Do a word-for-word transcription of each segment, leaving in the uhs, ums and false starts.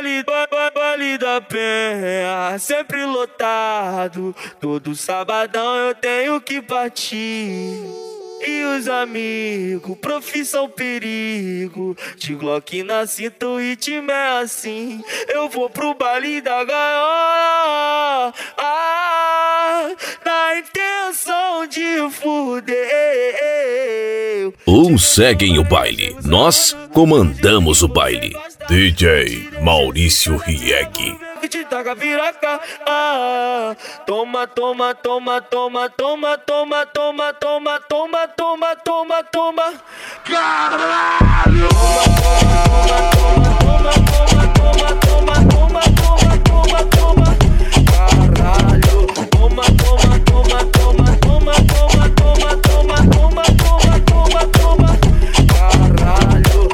baile, ba- ba- baile da Penha, sempre lotado. Todo sabadão eu tenho que partir. E os amigos, profissão perigo, de Glock na cinta e time é assim. Eu vou pro baile da gaiola, ah, na intenção de fuder. Uns seguem o baile, nós comandamos o baile. D J Maurício Rieg. Te taca viraca, ah, toma, toma, toma, toma, toma, toma, toma, toma, toma, toma, toma, toma, caralho! Toma, toma, toma, toma, toma, toma, toma, toma, toma, caralho! Toma, toma, toma, toma, toma, toma, toma, toma, toma, toma, toma, toma, caralho!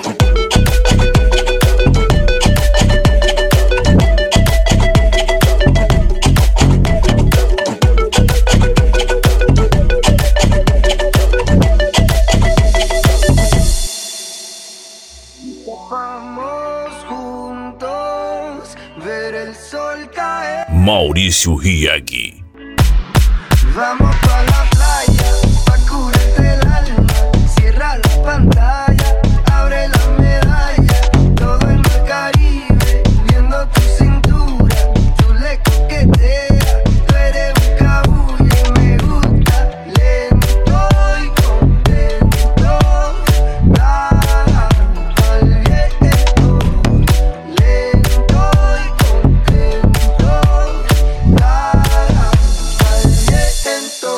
Maurício Rieg. Vamos pa la playa, pa curarte el alma. Cierra la pantalla, abre la medalla. Todo en el Caribe, viendo tu cintura. Tú le coqueteas, tú eres un cabullo y me gusta lento y contento. Da al viento, lento y contento. Da al viento.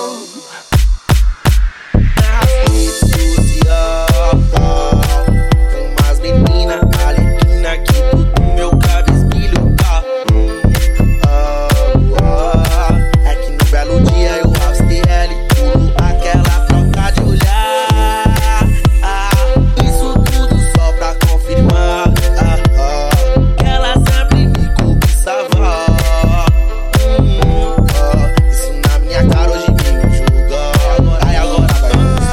Tem umas meninas alequina que tudo meu cabesbilho tá. É que no belo dia eu abstei ela e pulo aquela troca de olhar. Isso tudo só pra confirmar que ela sempre me cobiçava. Isso na minha cara hoje vem julgando. Aí agora vai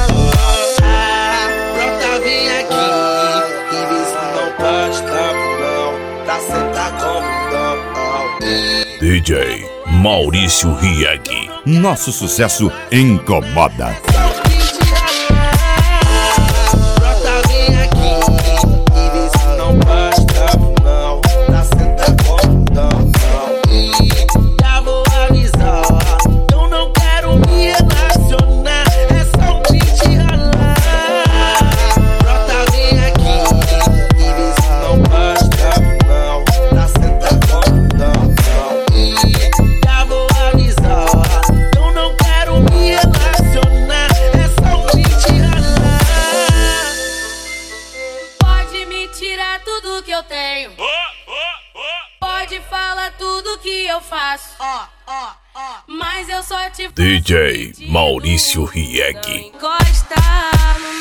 brota, vem aqui e vê se não pode tá não. Pra sentar como não. D J Maurício Rieg. Nosso sucesso incomoda. Brota, vem aqui e vê se não pode tá não. Pra sentar como não. Já vou avisar, eu não quero me relacionar. É só um te ralar. Brota, vem aqui e vê se não pode tá não. Pra sentar como não. Já vou avisar, eu não quero me relacionar. É só um te ralar. Pode me tirar tudo que eu tenho. Pode falar tudo que eu faço. Mas eu só te D J faço pedido. Maurício Rieg. Não encosta no